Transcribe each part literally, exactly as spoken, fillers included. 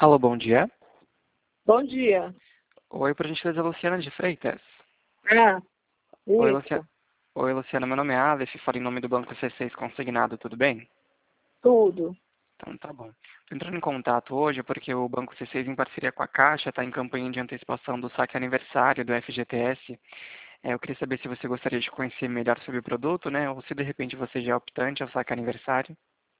Alô, bom dia. Bom dia. Oi, por gentileza, Luciana de Freitas. Ah, Oi, Luciana. isso, Oi, Luciana, meu nome é Aleph, falo em nome do Banco C seis Consignado, tudo bem? tudo. Então tá bom. Estou entrando em contato hoje porque o Banco C seis, em parceria com a Caixa, está em campanha de antecipação do saque aniversário do F G T S. É, eu queria saber se você gostaria de conhecer melhor sobre o produto, né? Ou se de repente você já é optante ao saque aniversário.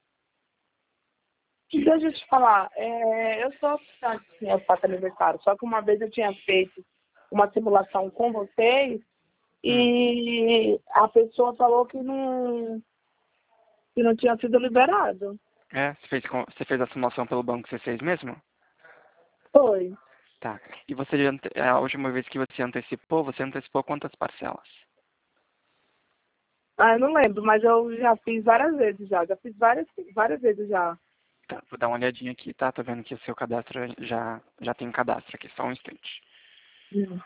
Deixa eu te falar, é, eu sou oficiante sim, ao Fato Aniversário, só que uma vez eu tinha feito uma simulação com vocês Hum. e a pessoa falou que não, que não tinha sido liberado. É, você fez, com- você fez a simulação pelo Banco C seis mesmo? Foi. Tá. E você, já ante- a última vez que você antecipou, você antecipou quantas parcelas? Ah, eu não lembro, mas eu já fiz várias vezes já, já fiz várias, várias vezes já. Tá, vou dar uma olhadinha aqui, tá? Tô vendo que o seu cadastro já, já tem um cadastro aqui, só um instante. Hum.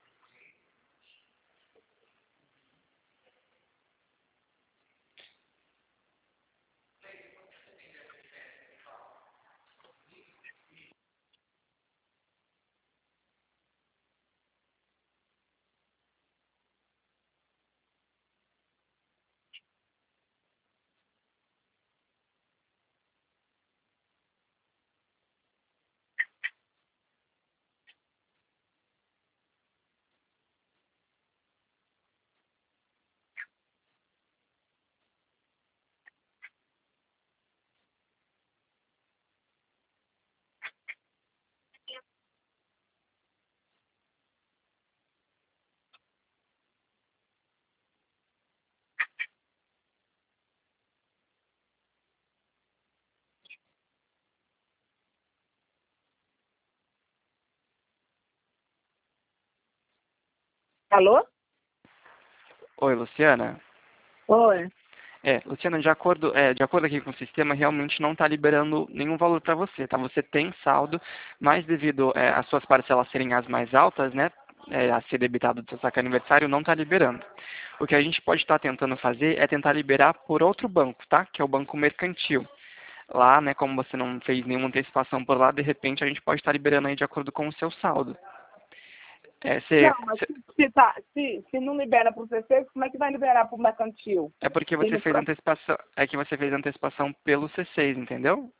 Alô? Oi, Luciana? Oi. É, Luciana, de acordo, é, de acordo aqui com o sistema, realmente não está liberando nenhum valor para você, tá? Você tem saldo, mas devido é, às suas parcelas serem as mais altas, né, é, a ser debitado do seu saque aniversário, não está liberando. O que a gente pode estar tentando fazer é tentar liberar por outro banco, tá? Que é o Banco Mercantil. Lá, né, como você não fez nenhuma antecipação por lá, de repente a gente pode estar liberando aí de acordo com o seu saldo. É, você, Não, mas se, se, tá, se, se não libera para o C C, como é que vai liberar para o mercantil? É porque Tem você no fez pro- antecipação, é que você fez antecipação pelo C seis, entendeu?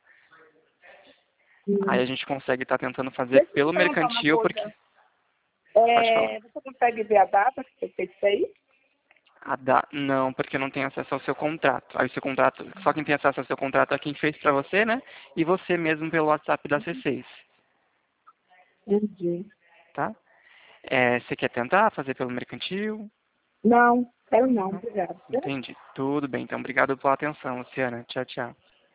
Aí Hum. a gente consegue estar tentando fazer Deixa eu te pelo perguntar uma mercantil, porque coisa. pode falar. É, você consegue ver a data que você fez isso aí? A da... Não, porque não tem acesso ao seu contrato. Aí o seu contrato, só quem tem acesso ao seu contrato é quem fez pra você, né? E você mesmo pelo WhatsApp da C seis, Entendi. tá? É, você quer tentar fazer pelo mercantil? Não, quero não, Não? obrigada. Entendi. Tudo bem. Então, obrigado pela atenção, Luciana. Tchau, tchau.